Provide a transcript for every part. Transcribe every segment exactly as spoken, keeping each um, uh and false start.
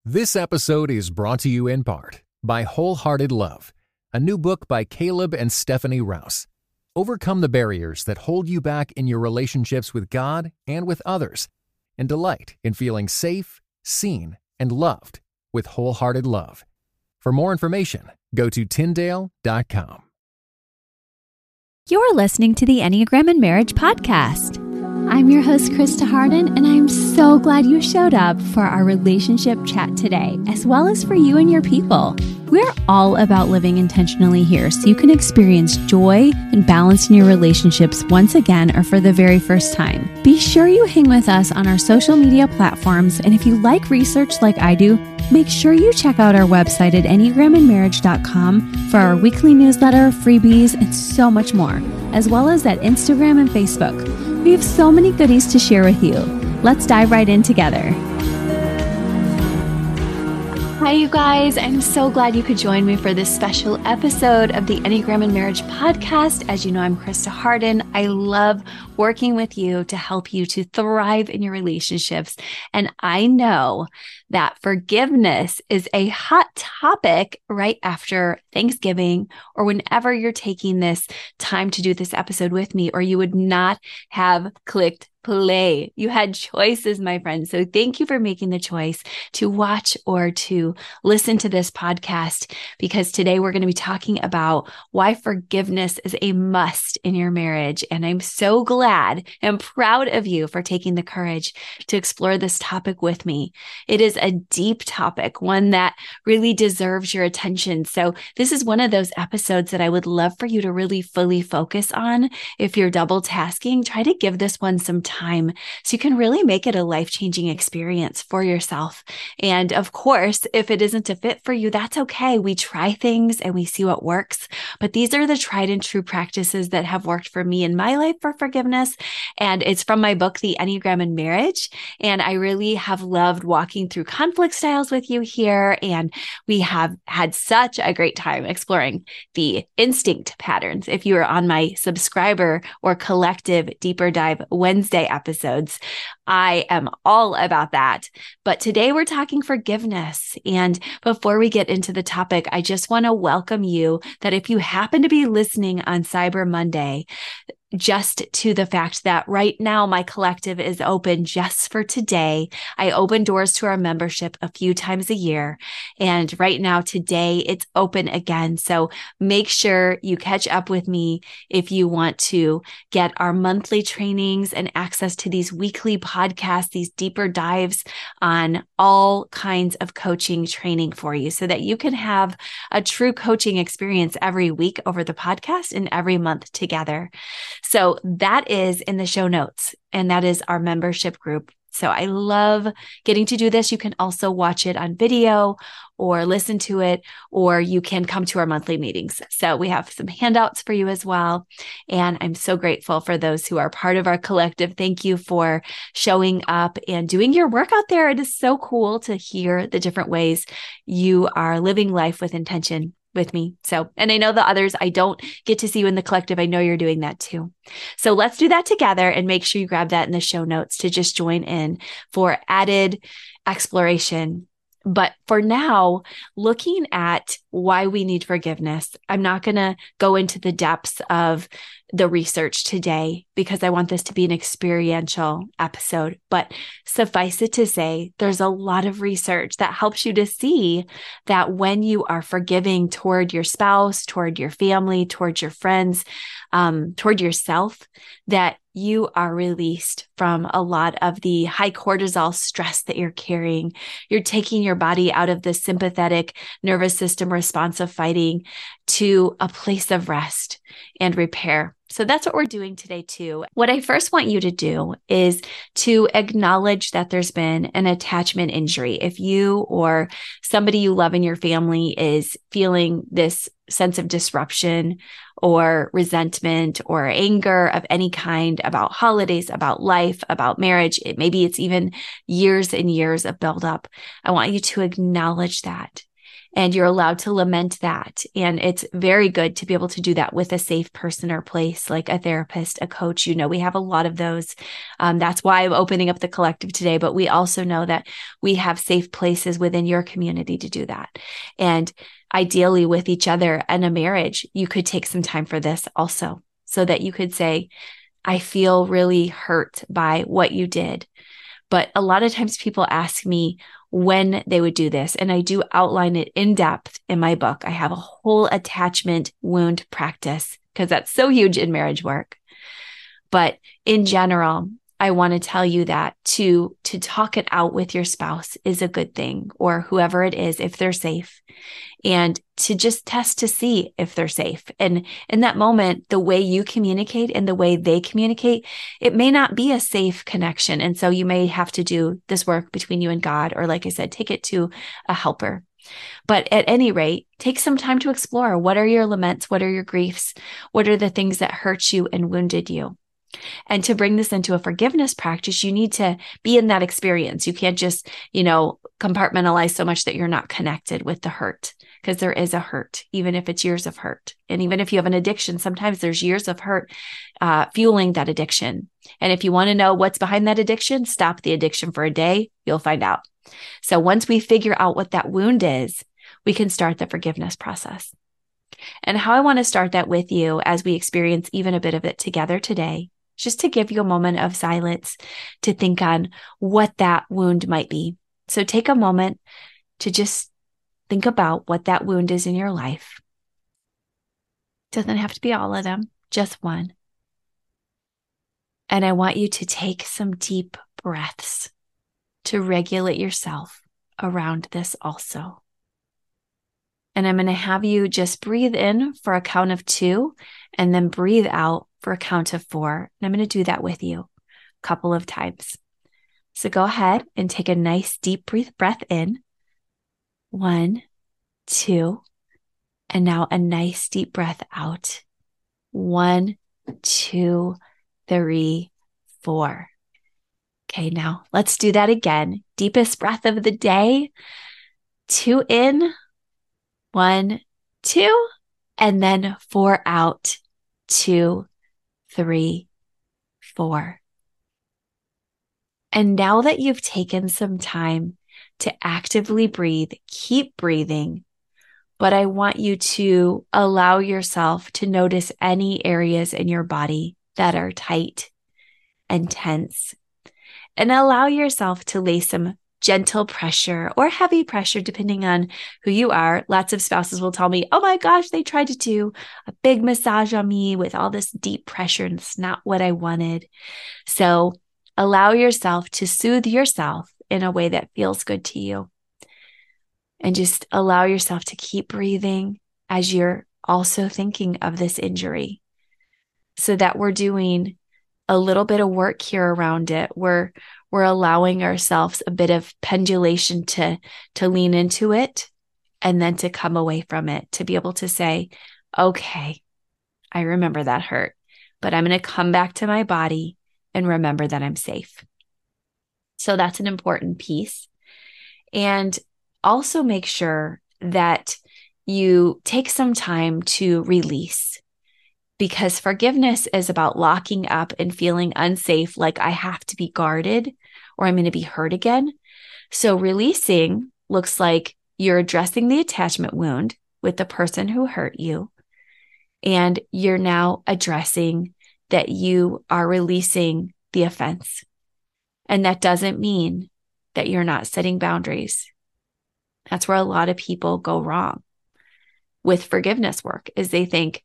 This episode is brought to you in part by Wholehearted Love, a new book by Caleb and Stephanie Rouse. Overcome the barriers that hold you back in your relationships with God and with others, and delight in feeling safe, seen, and loved with Wholehearted Love. For more information, go to Tyndale dot com. You're listening to the Enneagram and Marriage Podcast. I'm your host, Krista Harden, and I'm so glad you showed up for our relationship chat today, as well as for you and your people. We're all about living intentionally here so you can experience joy and balance in your relationships once again or for the very first time. Be sure you hang with us on our social media platforms, and if you like research like I do, make sure you check out our website at enneagram and marriage dot com for our weekly newsletter, freebies, and so much more, as well as at Instagram and Facebook. We have so many goodies to share with you. Let's dive right in together. Hi, you guys. I'm so glad you could join me for this special episode of the Enneagram and Marriage Podcast. As you know, I'm Krista Harden. I love working with you to help you to thrive in your relationships. And I know that forgiveness is a hot topic right after Thanksgiving or whenever you're taking this time to do this episode with me, or you would not have clicked play. You had choices, my friends. So thank you for making the choice to watch or to listen to this podcast, because today we're going to be talking about why forgiveness is a must in your marriage. And I'm so glad and proud of you for taking the courage to explore this topic with me. It is a deep topic, one that really deserves your attention. So this is one of those episodes that I would love for you to really fully focus on. If you're double tasking, try to give this one some time so you can really make it a life-changing experience for yourself. And of course, if it isn't a fit for you, that's okay. We try things and we see what works. But these are the tried and true practices that have worked for me in my life for forgiveness. And it's from my book, The Enneagram and Marriage. And I really have loved walking through conflict styles with you here. And we have had such a great time exploring the instinct patterns. If you are on my subscriber or collective deeper dive Wednesday episodes, I am all about that. But today we're talking forgiveness. And before we get into the topic, I just want to welcome you that if you happen to be listening on Cyber Monday, just to the fact that right now my collective is open just for today. I open doors to our membership a few times a year. And right now, today, it's open again. So make sure you catch up with me if you want to get our monthly trainings and access to these weekly podcasts, these deeper dives on all kinds of coaching training for you so that you can have a true coaching experience every week over the podcast and every month together. So that is in the show notes, and that is our membership group. So I love getting to do this. You can also watch it on video or listen to it, or you can come to our monthly meetings. So we have some handouts for you as well. And I'm so grateful for those who are part of our collective. Thank you for showing up and doing your work out there. It is so cool to hear the different ways you are living life with intention with me. So, and I know the others I don't get to see you in the collective. I know you're doing that too. So let's do that together, and make sure you grab that in the show notes to just join in for added exploration. But for now, looking at why we need forgiveness, I'm not going to go into the depths of the research today because I want this to be an experiential episode. But suffice it to say, there's a lot of research that helps you to see that when you are forgiving toward your spouse, toward your family, toward your friends, um, toward yourself, that you are released from a lot of the high cortisol stress that you're carrying. You're taking your body out of the sympathetic nervous system response of fighting to a place of rest and repair. So that's what we're doing today too. What I first want you to do is to acknowledge that there's been an attachment injury. If you or somebody you love in your family is feeling this sense of disruption or resentment or anger of any kind about holidays, about life, about marriage, it, maybe it's even years and years of buildup, I want you to acknowledge that And you're allowed to lament that. And it's very good to be able to do that with a safe person or place, like a therapist, a coach. You know, we have a lot of those. Um, that's why I'm opening up the collective today. But we also know that we have safe places within your community to do that. And ideally with each other and a marriage, you could take some time for this also, so that you could say, I feel really hurt by what you did. But a lot of times people ask me when they would do this, and I do outline it in depth in my book. I have a whole attachment wound practice because that's so huge in marriage work. But in general, I want to tell you that to, to talk it out with your spouse is a good thing, or whoever it is, if they're safe, and to just test to see if they're safe. And in that moment, the way you communicate and the way they communicate, it may not be a safe connection. And so you may have to do this work between you and God, or like I said, take it to a helper. But at any rate, take some time to explore. What are your laments? What are your griefs? What are the things that hurt you and wounded you? And to bring this into a forgiveness practice, you need to be in that experience. You can't just, you know, compartmentalize so much that you're not connected with the hurt, because there is a hurt, even if it's years of hurt. And even if you have an addiction, sometimes there's years of hurt uh, fueling that addiction. And if you want to know what's behind that addiction, stop the addiction for a day, you'll find out. So once we figure out what that wound is, we can start the forgiveness process. And how I want to start that with you as we experience even a bit of it together today, just to give you a moment of silence to think on what that wound might be. So take a moment to just think about what that wound is in your life. Doesn't have to be all of them, just one. And I want you to take some deep breaths to regulate yourself around this also. And I'm going to have you just breathe in for a count of two and then breathe out for a count of four. And I'm going to do that with you a couple of times. So go ahead and take a nice deep breath in. One, two, and now a nice deep breath out. One, two, three, four. Okay, now let's do that again. Deepest breath of the day. Two in. One, two, and then four out. Two, three, four. And now that you've taken some time to actively breathe, keep breathing, but I want you to allow yourself to notice any areas in your body that are tight and tense, and allow yourself to lay some gentle pressure or heavy pressure, depending on who you are. Lots of spouses will tell me, oh my gosh, they tried to do a big massage on me with all this deep pressure, and it's not what I wanted. So allow yourself to soothe yourself in a way that feels good to you. And just allow yourself to keep breathing as you're also thinking of this injury, so that we're doing a little bit of work here around it. We're We're allowing ourselves a bit of pendulation to, to lean into it and then to come away from it, to be able to say, okay, I remember that hurt, but I'm going to come back to my body and remember that I'm safe. So that's an important piece. And also make sure that you take some time to release, because forgiveness is about locking up and feeling unsafe, like I have to be guarded or I'm going to be hurt again. So releasing looks like you're addressing the attachment wound with the person who hurt you, and you're now addressing that you are releasing the offense. And that doesn't mean that you're not setting boundaries. That's where a lot of people go wrong with forgiveness work, is they think,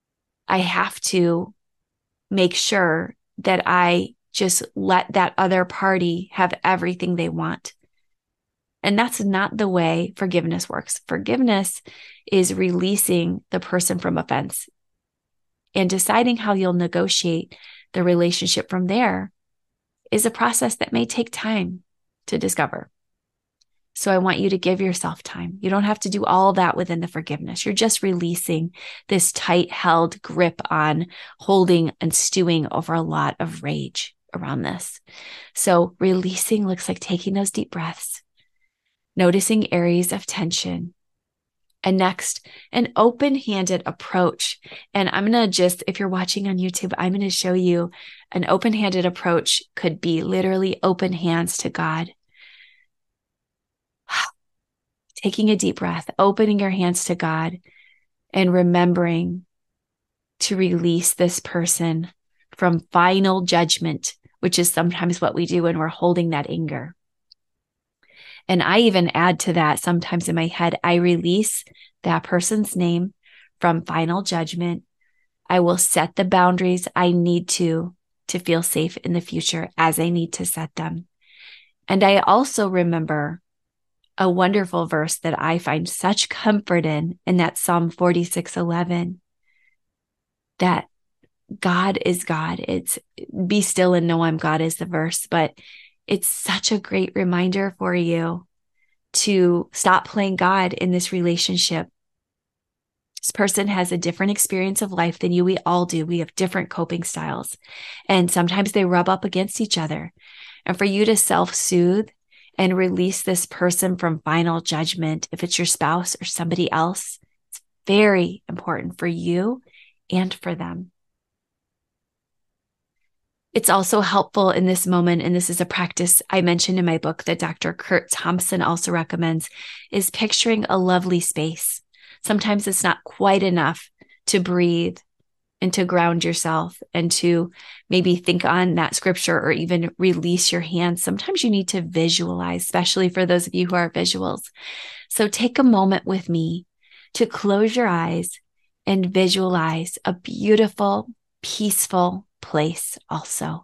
I have to make sure that I just let that other party have everything they want. And that's not the way forgiveness works. Forgiveness is releasing the person from offense and deciding how you'll negotiate the relationship from there is a process that may take time to discover. So I want you to give yourself time. You don't have to do all that within the forgiveness. You're just releasing this tight held grip on holding and stewing over a lot of rage around this. So releasing looks like taking those deep breaths, noticing areas of tension, And next, an open-handed approach. And I'm going to just, if you're watching on YouTube, I'm going to show you an open-handed approach could be literally open hands to God. Taking a deep breath, opening your hands to God, and remembering to release this person from final judgment, which is sometimes what we do when we're holding that anger. And I even add to that sometimes in my head, I release that person's name from final judgment. I will set the boundaries I need to, to feel safe in the future as I need to set them. And I also remember a wonderful verse that I find such comfort in, and that's Psalm forty-six eleven, that God is God. It's be still and know I'm God is the verse, but it's such a great reminder for you to stop playing God in this relationship. This person has a different experience of life than you. We all do. We have different coping styles, and sometimes they rub up against each other. And for you to self-soothe and release this person from final judgment, if it's your spouse or somebody else, it's very important for you and for them. It's also helpful in this moment, and this is a practice I mentioned in my book that Doctor Curt Thompson also recommends, is picturing a lovely space. Sometimes it's not quite enough to breathe and to ground yourself and to maybe think on that scripture or even release your hands. Sometimes you need to visualize, especially for those of you who are visuals. So take a moment with me to close your eyes and visualize a beautiful, peaceful place also.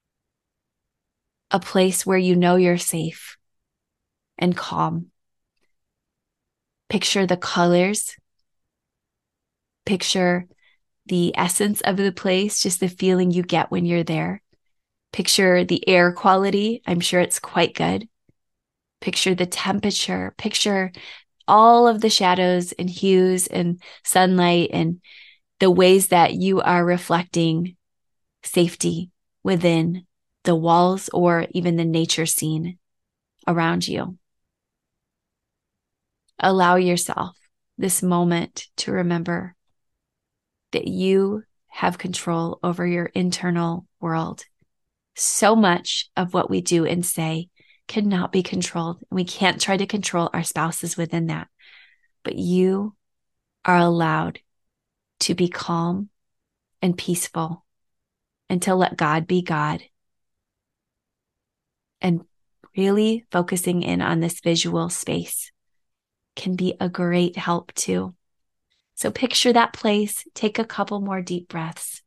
A place where you know you're safe and calm. Picture the colors. Picture the essence of the place, just the feeling you get when you're there. Picture the air quality. I'm sure it's quite good. Picture the temperature. Picture all of the shadows and hues and sunlight and the ways that you are reflecting safety within the walls or even the nature scene around you. Allow yourself this moment to remember that you have control over your internal world. So much of what we do and say cannot be controlled. We can't try to control our spouses within that. But you are allowed to be calm and peaceful and to let God be God. And really focusing in on this visual space can be a great help too. So picture that place, take a couple more deep breaths,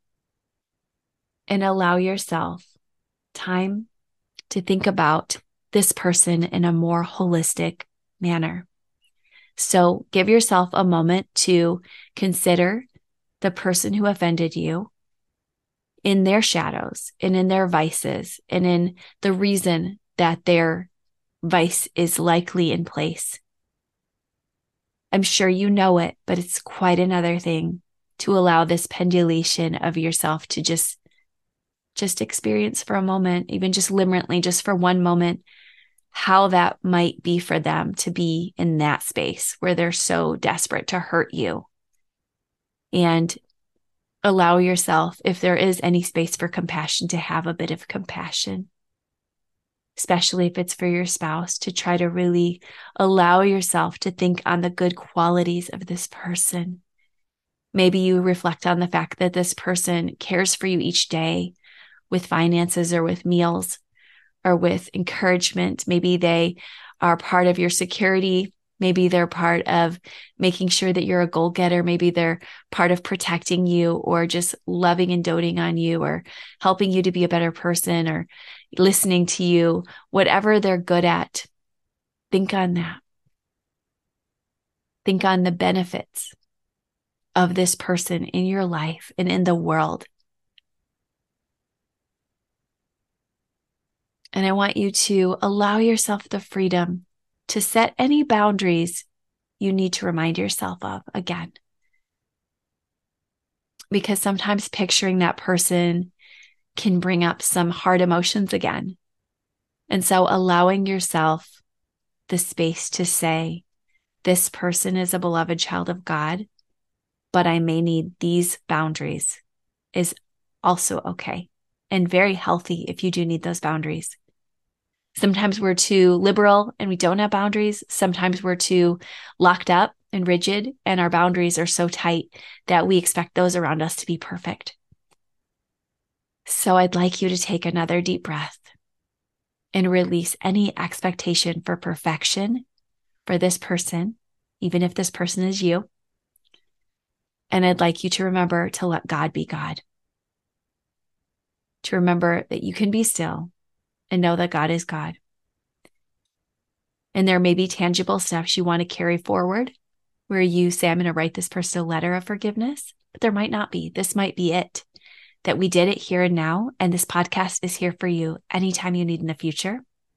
and allow yourself time to think about this person in a more holistic manner. So give yourself a moment to consider the person who offended you in their shadows and in their vices and in the reason that their vice is likely in place. I'm sure you know it, but it's quite another thing to allow this pendulation of yourself to just, just experience for a moment, even just limerently, just for one moment, how that might be for them to be in that space where they're so desperate to hurt you. And allow yourself, if there is any space for compassion, to have a bit of compassion, especially if it's for your spouse, to try to really allow yourself to think on the good qualities of this person. Maybe you reflect on the fact that this person cares for you each day with finances or with meals or with encouragement. Maybe they are part of your security. Maybe they're part of making sure that you're a goal-getter. Maybe they're part of protecting you or just loving and doting on you or helping you to be a better person or listening to you. Whatever they're good at, think on that. Think on the benefits of this person in your life and in the world. And I want you to allow yourself the freedom to set any boundaries you need to remind yourself of again. Because sometimes picturing that person can bring up some hard emotions again. And so allowing yourself the space to say, this person is a beloved child of God, but I may need these boundaries is also okay and very healthy if you do need those boundaries. Sometimes we're too liberal and we don't have boundaries. Sometimes we're too locked up and rigid and our boundaries are so tight that we expect those around us to be perfect. So I'd like you to take another deep breath and release any expectation for perfection for this person, even if this person is you. And I'd like you to remember to let God be God. To remember that you can be still and know that God is God. And there may be tangible steps you want to carry forward where you say, I'm going to write this person a letter of forgiveness, but there might not be. This might be it, that we did it here and now. And this podcast is here for you anytime you need in the future.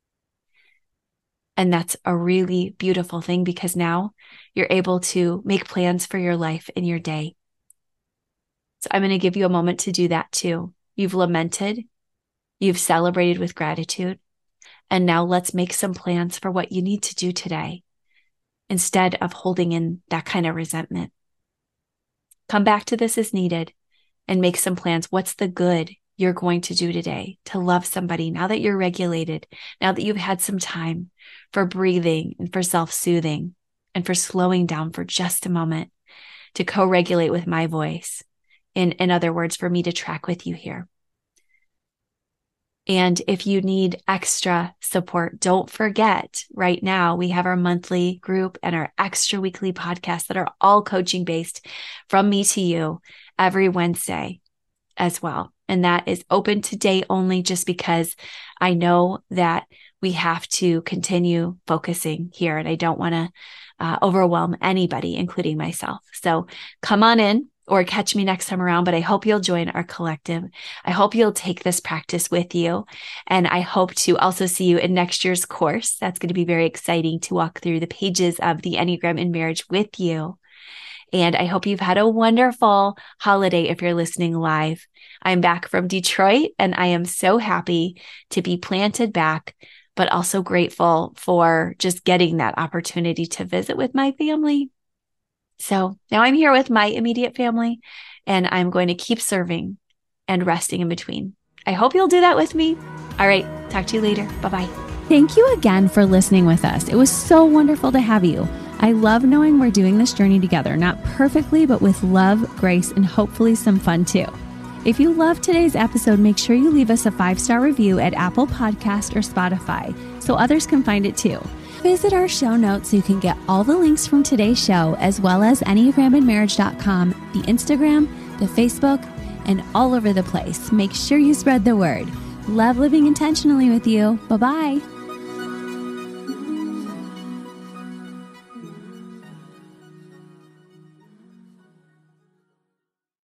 And that's a really beautiful thing because now you're able to make plans for your life and your day. So I'm going to give you a moment to do that too. You've lamented, you've celebrated with gratitude, and now let's make some plans for what you need to do today instead of holding in that kind of resentment. Come back to this as needed and make some plans. What's the good you're going to do today to love somebody now that you're regulated, now that you've had some time for breathing and for self-soothing and for slowing down for just a moment to co-regulate with my voice. In, in other words, for me to track with you here. And if you need extra support, don't forget right now we have our monthly group and our extra weekly podcasts that are all coaching based from me to you every Wednesday as well. And that is open today only just because I know that we have to continue focusing here and I don't want to uh, overwhelm anybody, including myself. So come on in. Or catch me next time around, but I hope you'll join our collective. I hope you'll take this practice with you. And I hope to also see you in next year's course. That's going to be very exciting to walk through the pages of the Enneagram in Marriage with you. And I hope you've had a wonderful holiday if you're listening live. I'm back from Detroit and I am so happy to be planted back, but also grateful for just getting that opportunity to visit with my family. So now I'm here with my immediate family and I'm going to keep serving and resting in between. I hope you'll do that with me. All right. Talk to you later. Bye-bye. Thank you again for listening with us. It was so wonderful to have you. I love knowing we're doing this journey together, not perfectly, but with love, grace, and hopefully some fun too. If you loved today's episode, make sure you leave us a five-star review at Apple Podcast or Spotify so others can find it too. Visit our show notes so you can get all the links from today's show, as well as enneagram in marriage dot com, the Instagram, the Facebook, and all over the place. Make sure you spread the word. Love living intentionally with you. Bye-bye.